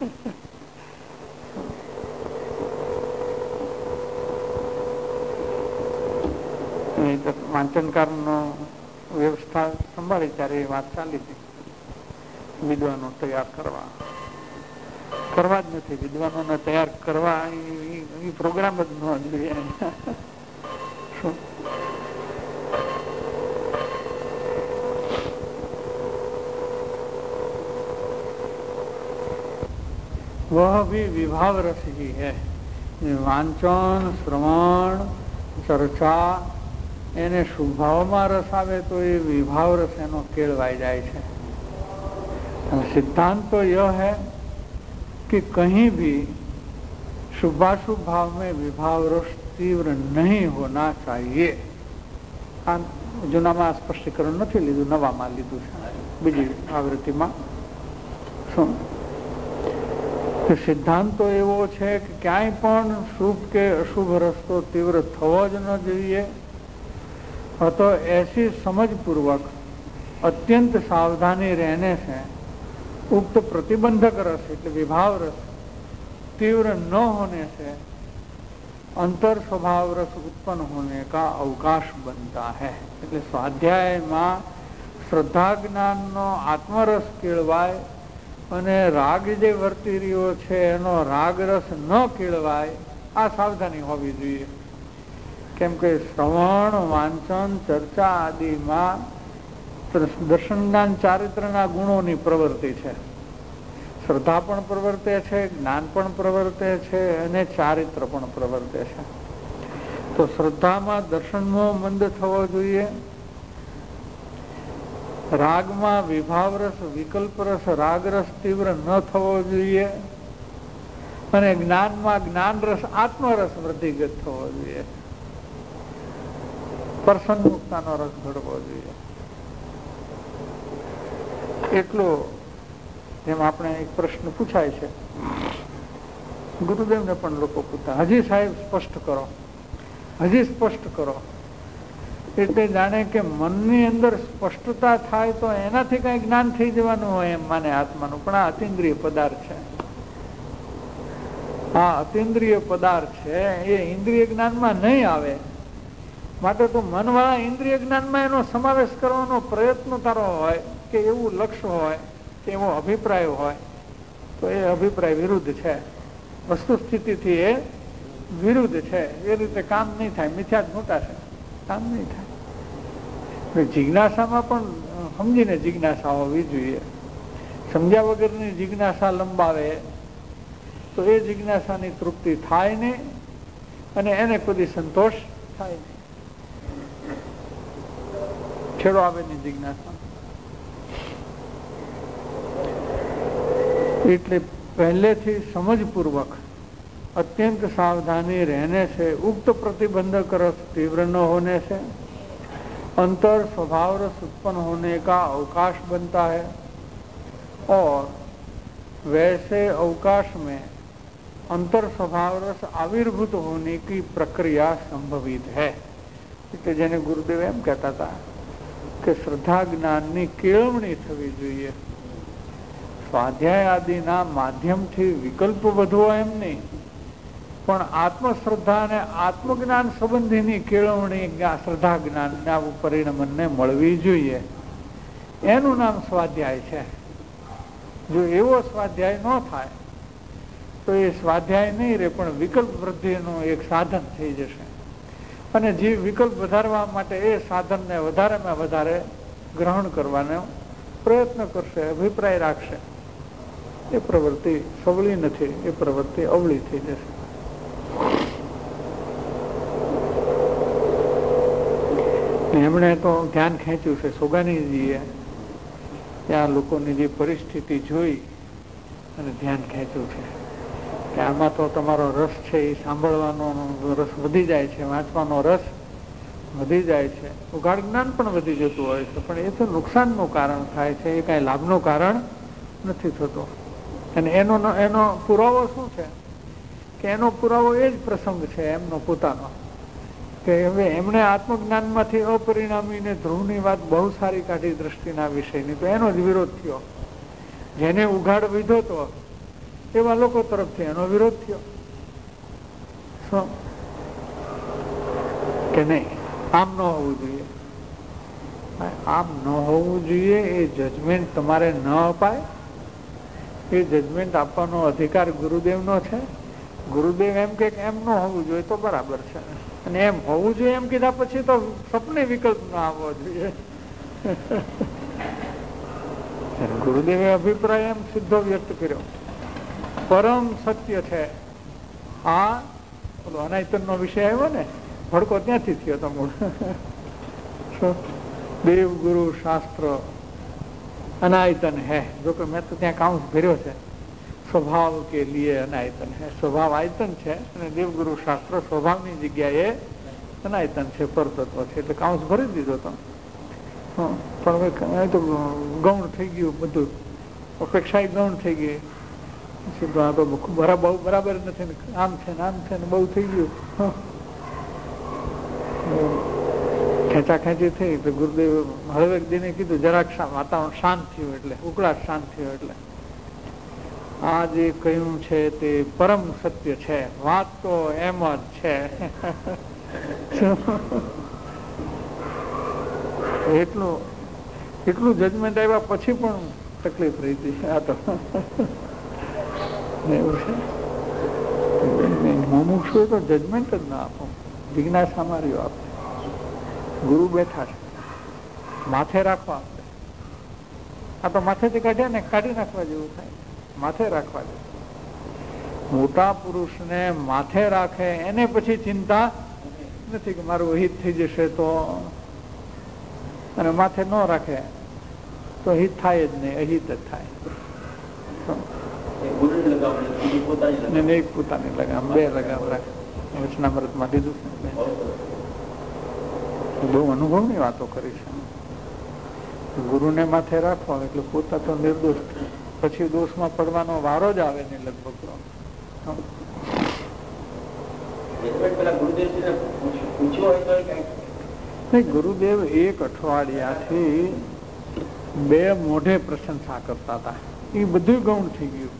S2: વાંચનકાર નો વ્યવસ્થા સંભાળી ત્યારે એ વાત ચાલી હતી. વિદ્વાનો તૈયાર કરવા જ નથી, વિદ્વાનોને તૈયાર કરવા એ પ્રોગ્રામ જ ન જોઈએ. वह भी विभाव रस ही है. वांचन, श्रवण, चर्चा એને શુભાવમાં રસ આવે તો એ વિભાવ રસ એનો કેળવાઈ જાય છે. सिद्धांत तो यह है कि कहीं भी शुभाशुभ भाव में विभाव रस तीव्र नहीं होना चाहिए. આ જૂનામાં સ્પષ્ટીકરણ નથી લીધું, નવામાં લીધું છે બીજી આવૃત્તિમાં. શું સિદ્ધાંત તો એવો છે કે ક્યાંય પણ શુભ કે અશુભ રસ્તો તીવ્ર થવો જ ન જોઈએ. तो ऐसी समझ पूर्वक अत्यंत सावधानी रहने से उक्त प्रतिबंधक रस એટલે विभाव रस तीव्र न होने से अंतर स्वभाव रस उत्पन्न होने का अवकाश बनता है. એટલે સ્વાધ્યાયમાં શ્રદ્ધા જ્ઞાનનો આત્મરસ કેળવાય અને રાગ જે વર્તી રહ્યો છે એનો રાગરસ ન કેળવાય, આ સાવધાની હોવી જોઈએ. કેમ કે શ્રવણ, વાંચન, ચર્ચા આદિમાં દર્શન જ્ઞાન ચારિત્રના ગુણોની પ્રવૃત્તિ છે. શ્રદ્ધા પણ પ્રવર્તે છે, જ્ઞાન પણ પ્રવર્તે છે અને ચારિત્ર પણ પ્રવર્તે છે. તો શ્રદ્ધામાં દર્શનનો મંદ થવો જોઈએ, રાગમાં વિભાવરસ, વિકલ્પરસ, રાગરસ તીવ્ર ન થવો જોઈએ અને જ્ઞાનમાં જ્ઞાનરસ, આત્મરસ વૃદ્ધિગત થવો જોઈએ. પ્રસન્નતાનો રસ ઘડવો જોઈએ. એટલો જેમ આપણે એક પ્રશ્ન પૂછાય છે, ગુરુદેવને પણ લોકો પૂછતા, હજી સાહેબ સ્પષ્ટ કરો, હજી સ્પષ્ટ કરો. એટલે જાણે કે મનની અંદર સ્પષ્ટતા થાય તો એનાથી કઈ જ્ઞાન થઈ જવાનું હોય એમ માને આત્માનું. પણ આ અતિન્દ્રિય પદાર્થ છે, આ અતિન્દ્રિય પદાર્થ છે, એ ઇન્દ્રિય જ્ઞાનમાં નહીં આવે. માટે તો મનવાળા ઇન્દ્રિય જ્ઞાનમાં એનો સમાવેશ કરવાનો પ્રયત્ન તારો હોય કે એવું લક્ષ્ય હોય કે એવો અભિપ્રાય હોય તો એ અભિપ્રાય વિરુદ્ધ છે, વસ્તુ સ્થિતિથી એ વિરુદ્ધ છે. એ રીતે કામ નહીં થાય, મિથ્યા જ મોટા છે, કામ નહીં થાય. જિજ્ઞાસામાં પણ સમજીને જિજ્ઞાસા હોવી જોઈએ. સમજ્યા વગરની જિજ્ઞાસા લંબાવે તો એ જિજ્ઞાસાની તૃપ્તિ થાય નહીં અને એને કોઈ સંતોષ થાય નહીં. છેડો આવે ની જિજ્ઞાસા. એટલે પહેલેથી સમજપૂર્વક अत्यंत सावधानी रहने से उक्त प्रतिबंधक रस तीव्र न होने से अंतर स्वभाव रस उत्पन्न होने का अवकाश बनता है और वैसे अवकाश में अंतर स्वभाव रस आविर्भूत होने की प्रक्रिया संभवित है. એટલે જેને ગુરુદેવ એમ કહેતા હતા કે શ્રદ્ધા જ્ઞાનની કેળવણી થવી જોઈએ. સ્વાધ્યાય આદિના માધ્યમથી વિકલ્પ વધવો એમ નહીં, પણ આત્મશ્રદ્ધા અને આત્મજ્ઞાન સંબંધીની કેળવણી શ્રદ્ધા જ્ઞાનના પરિણમને મળવી જોઈએ. એનું નામ સ્વાધ્યાય છે. જો એવો સ્વાધ્યાય ન થાય તો એ સ્વાધ્યાય નહીં રહે, પણ વિકલ્પ વૃદ્ધિનું એક સાધન થઈ જશે. અને જે વિકલ્પ વધારવા માટે એ સાધનને વધારેમાં વધારે ગ્રહણ કરવાનો પ્રયત્ન કરશે, અભિપ્રાય રાખશે, એ પ્રવૃત્તિ સવળી નથી, એ પ્રવૃત્તિ અવળી થઈ જશે. એમણે તો ધ્યાન ખેંચ્યું છે સોગાનીજીએ, ત્યાં લોકોની જે પરિસ્થિતિ જોઈ અને ધ્યાન ખેંચ્યું છે કે આમાં તો તમારો રસ છે એ સાંભળવાનો રસ વધી જાય છે, વાંચવાનો રસ વધી જાય છે, ઉઘાડ જ્ઞાન પણ વધી જતું હોય છે, પણ એ તો નુકસાનનું કારણ થાય છે, એ કાંઈ લાભનું કારણ નથી થતું. અને એનો પુરાવો શું છે કે એનો પુરાવો એ જ પ્રસંગ છે એમનો પોતાનો, કે હવે એમણે આત્મજ્ઞાનમાંથી અપરિણામીને ધ્રુવની વાત બહુ સારી કાઢી દ્રષ્ટિના વિષયની, તો એનો જ વિરોધ થયો. જેને ઉઘાડ વિધો તો એવા લોકો તરફથી એનો વિરોધ થયો. શું કે નહીં, આમ ન હોવું જોઈએ, આમ ન હોવું જોઈએ. એ જજમેન્ટ તમારે ન અપાય. એ જજમેન્ટ આપવાનો અધિકાર ગુરુદેવનો છે. ગુરુદેવ એમ કે એમ ન હોવું જોઈએ તો બરાબર છે, અને એમ હોવું જોઈએ એમ કીધા પછી તો સપને વિકલ્પ ના આવવો જોઈએ. ગુરુદેવે અભિપ્રાય એમ સીધો વ્યક્ત કર્યો, પરમ સત્ય છે આ. ઓલો અનાયતન નો વિષય આવ્યો ને, ભડકો ત્યાંથી થયો તો મૂળ. દેવ ગુરુ શાસ્ત્ર अनायतन है, जो कि मैं तो ત્યાં કાઉન્સ ભર્યો છે, સ્વભાવ કે લીએ અનાયતન है, સ્વભાવ આયતન છે અને દેવગુરુ શાસ્ત્ર સ્વભાવની જગ્યાએ અનાયતન છે, પરતત્વ છે, એટલે કાઉન્સ ભરી દીધો તો. પણ હવે તો ગૌણ થઈ ગયું બધું, અપેક્ષા ગૌણ થઈ ગઈ. સીધું આ તો બહુ બરાબર નથી, આમ છે ને આમ છે ને બહુ થઈ ગયું. ખેંચા ખેંચી થઈ તો ગુરુદેવ હળવેક દિને કીધું જરાક વાતાવરણ શાંત થયું, એટલે ઉકળાટ શાંત થયો, એટલે આ જે કહ્યું છે તે પરમ સત્ય છે, વાત તો એમ જ છે. એટલું જજમેન્ટ આવ્યા પછી પણ તકલીફ રહી હતી. આ તો એવું છે, મુમુક્ષુ તો જજમેન્ટ જ ના આપો, જિજ્ઞાસા માર્યો આપે. ગુરુ બેઠા છે, માથે રાખવા આપે. આ તો માથેથી કાઢ્યા ને કાઢી નાખવા જેવું થાય, માથે રાખવા જેવું. મોટા પુરુષને માથે રાખે એને પછી ચિંતા નથી કે મારું હિત થઈ જશે તો, અને માથે ન રાખે તો હિત થાય જ નહીં, અહિત જ થાય. એક પોતાની લગામ, બે લગામ રાખે. વચનામૃતમાં દીધું બહુ અનુભવની વાતો કરી છે. ગુરુને માથે રાખવા એટલે પોતા તો નિર્દોષ, પછી દોષમાં પડવાનો વારો જ આવે ને લગભગ. ગુરુદેવ એક અઠવાડિયાથી બે મોઢે પ્રશંસા કરતા હતા, એ બધું ગૌણ થઈ ગયું.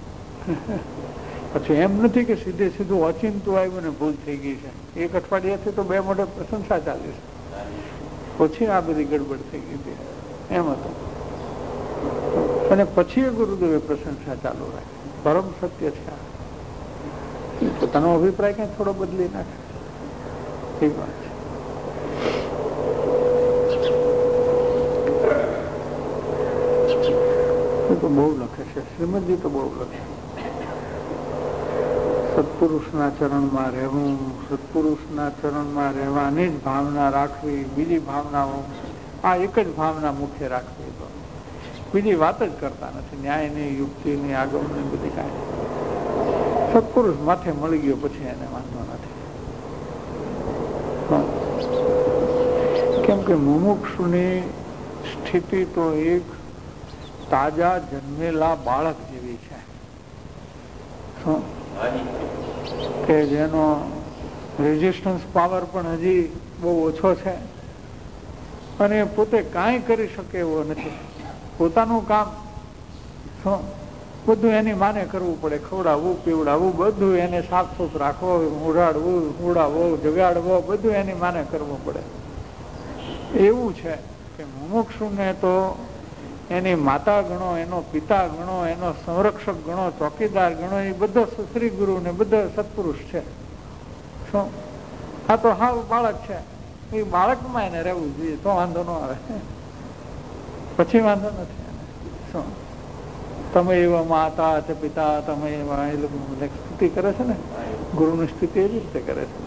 S2: પછી એમ નથી કે સીધે સીધું અચિંતું આવ્યું ને ભૂલ થઈ ગઈ છે. એક અઠવાડિયાથી તો બે મોઢે પ્રશંસા ચાલી છે, પછી આ બધી ગડબડ થઈ ગઈ હતી એમ હતું. અને પછી ગુરુદેવે પ્રશંસા ચાલુ રાખી, પરમ સત્ય છે. પોતાનો અભિપ્રાય કઈ થોડો બદલી નાખે એ વાત છે. તો બહુ લખે છે શ્રીમદજી, તો બહુ લખે. સત્પુરુષના ચરણમાં રહેવું, સત્પુરુષના ચરણમાં રહેવાની જ ભાવના રાખવી, બીજી ભાવનાઓ આ એક જ ભાવના મુખ્ય રાખવી, તો બીજી વાત જ કરતા નથી. ન્યાયની, યુક્તિની, આગમની બધી કાંઈ. સત્પુરુષ માથે મળી ગયો પછી એને વાંધો નથી. કેમ કે મુમુક્ષુની સ્થિતિ તો એક તાજા જન્મેલા બાળક જેવી છે, શું કે જેનો રેઝિસ્ટન્સ પાવર પણ હજી બહુ ઓછો છે, અને પોતે કાંઈ કરી શકે એવો નથી. પોતાનું કામ શું બધું એની માને કરવું પડે, ખવડાવવું, પીવડાવવું, બધું એને સાફસૂફ રાખવો, ઉડાડવું, ઉડાવવો, જગાડવો, બધું એની માને કરવું પડે. એવું છે કે મુમુક્ષુને તો એની માતા ગણો, એનો પિતા ગણો, એનો સંરક્ષક ગણો, ચોકીદાર ગણો, એ બધો શ્રી ગુરુ ને બધો સત્પુરુષ છે. શું આ તો હાવ બાળક છે, એ બાળકમાં એને રહેવું જોઈએ તો વાંધો ન આવે, પછી વાંધો નથી. શું તમે એવા માતા છે, પિતા તમે એવા, એ લોકો સ્તુતિ કરે છે ને, ગુરુની સ્તુતિ એવી રીતે કરે છે.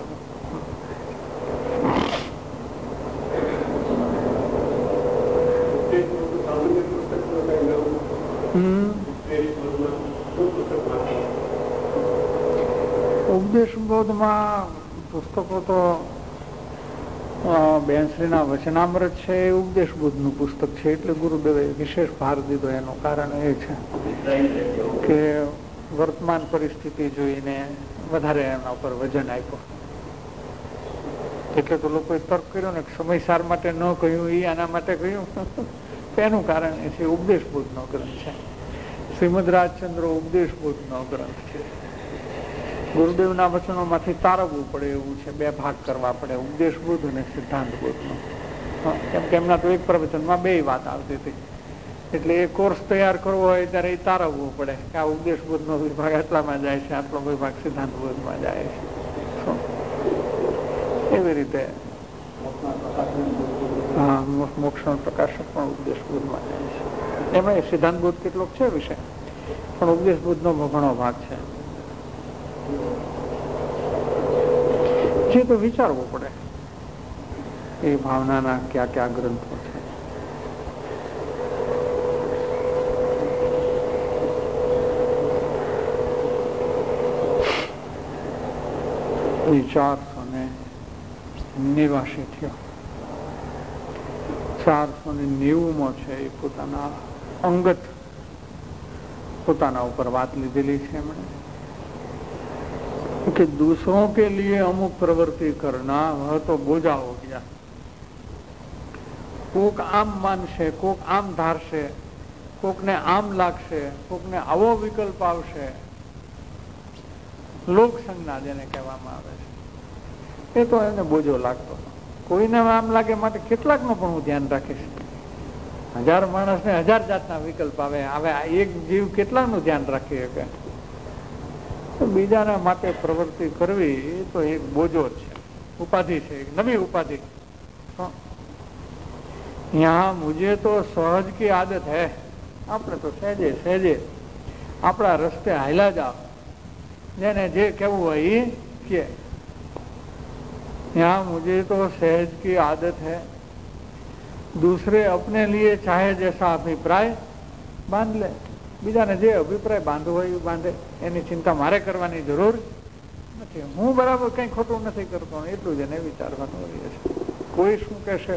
S2: ઉપદેશ બોધમાં પુસ્તકો તો બેનશ્રીના વચનામૃત છે એ ઉપદેશ બુદ્ધનું પુસ્તક છે, એટલે ગુરુદેવે વિશેષ ભાર દીધો. એનું કારણ એ છે કે વર્તમાન પરિસ્થિતિ જોઈને વધારે એના ઉપર વજન આપ્યું. એટલે તો લોકોએ તર્ક કર્યો ને, સમયસાર માટે ન કહ્યું, એ આના માટે કહ્યું. એનું કારણ એ છે ઉપદેશ બુદ્ધનો ગ્રંથ છે. શ્રીમદ રાજચંદ્ર ઉપદેશ બુદ્ધનો ગ્રંથ છે. ગુરુદેવના વચનોમાંથી તારવવું પડે એવું છે, બે ભાગ કરવા પડે, ઉપદેશ બુદ્ધ અને સિદ્ધાંત બુદ્ધનો. કેમ કે એમના તો એક પ્રવચનમાં બે વાત આવતી હતી, એટલે એ કોર્સ તૈયાર કરવો હોય ત્યારે એ તારવવું પડે કે આ ઉપદેશ બુદ્ધનો વિભાગ આટલામાં જાય છે, આટલો વિભાગ સિદ્ધાંત બુદ્ધમાં જાય છે. એવી રીતે મોક્ષનો પ્રકાશક પણ ઉપદેશ બુદ્ધમાં જાય છે. એમાં સિદ્ધાંત બુદ્ધ કેટલોક છે વિષય, પણ ઉપદેશ બુદ્ધનો ઘણો ભાગ છે. જે તો વિચારવું પડે એ ભાવનાના ક્યાં ક્યાં ગ્રંથો છે. એ 489 થયો. 490 છે એ પોતાના અંગત પોતાના ઉપર વાત લીધેલી છે એમણે कि दूसरों के लिए अमुक प्रवृत्ति करना वह तो बोझा हो गया. कोक आम मानशे, कोक आम धारशे, कोक ने आम लागशे, कोक ने आवो विकल्प आवशे, लोक संज्ञा जेने कहेवामां आवे छे ए तो एने बोझो लागतो. कोईने आम लागे माटे કેટલાકનો પણ હું ધ્યાન રાખીશ. 1000 માણસને 1000 જાતના વિકલ્પ આવે. હવે એક જીવ કેટલાનું ધ્યાન રાખી શકે? બીજાના માટે પ્રવૃત્તિ કરવી એ તો એક બોજો છે, ઉપાધિ છે, એક નવી ઉપાધિ. યહાં મુझे तो सहज की आदत है. આપણે તો સહેજે સહેજે આપણા રસ્તે હાલ્યા જાઓ, જેને જે કહેવું હોય એ કે. यहाँ मुझे तो सहज की आदत है. दूसरे अपने लिए चाहे जैसा अभिप्राय बांध ले. બીજાને જે અભિપ્રાય બાંધવો હોય એ બાંધે, એની ચિંતા મારે કરવાની જરૂર નથી. હું બરાબર કઈ ખોટું નથી કરતો, એટલું જ એને વિચારવાનું હોય છે. કોઈ શું કહેશે?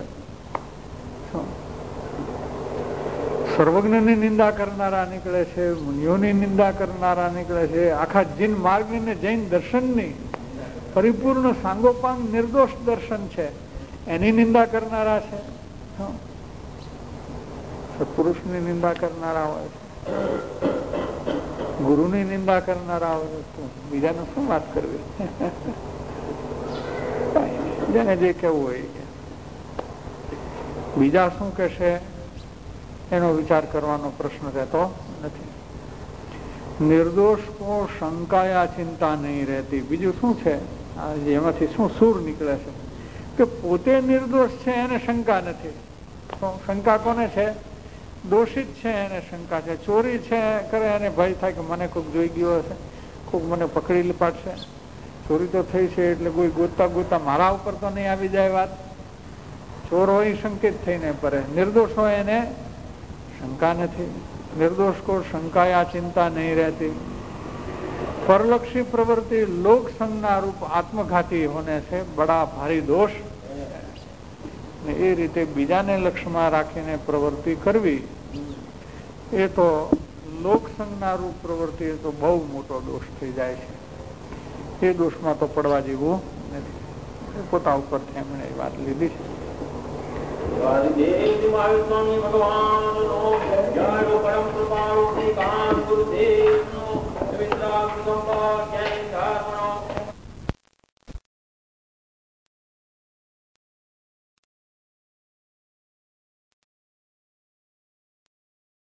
S2: સર્વજ્ઞની નિંદા કરનારા નીકળે છે, મુનિઓની નિંદા કરનારા નીકળે છે, આખા જીન માર્ગની ને જૈન દર્શનની પરિપૂર્ણ સાંગોપાંગ નિર્દોષ દર્શન છે એની નિંદા કરનારા છે. સત્પુરુષની નિંદા કરનારા હોય છે, ગુરુની નિંદા કરનારા હોય છે. બીજાને શું વાત કરવી? જેને જે કેવું હોય કે બીજા શું કહેશે એનો વિચાર કરવાનો પ્રશ્ન રહેતો નથી. નિર્દોષ કો શંકાયા ચિંતા નહીં રહેતી. બીજું શું છે એમાંથી શું સૂર નીકળે છે કે પોતે નિર્દોષ છે એને શંકા નથી. શંકા કોને છે? દોષિત છે એને શંકા છે. ચોરી છે કરે એને ભય થાય કે મને કોઈક જોઈ ગયો હશે, કોઈક મને પકડી પાડશે. ચોરી તો થઈ છે એટલે કોઈ ગોતતા ગોતતા મારા ઉપર તો નહીં આવી જાય વાત. ચોર હોય સંકેત થઈને પડે, નિર્દોષ હોય એને શંકા નથી. निर्दोष को शंकाया चिंता नहीं रहती. परलक्षी प्रवृत्ति लोक संज्ञा रूप आत्मघाती होने से बड़ा भारी दोष. એ રીતે બીજાને લક્ષ્યમાં રાખીને પ્રવૃત્તિ કરવી એ તો લોક સંજ્ઞા રૂપ પ્રવૃત્તિ એ તો બહુ મોટો દોષ થઈ જાય છે. એ દોષમાં તો પડવા જેવું નથી. પોતા ઉપરથી એમણે એ વાત લીધી છે.
S3: સ્વામી ભગવાન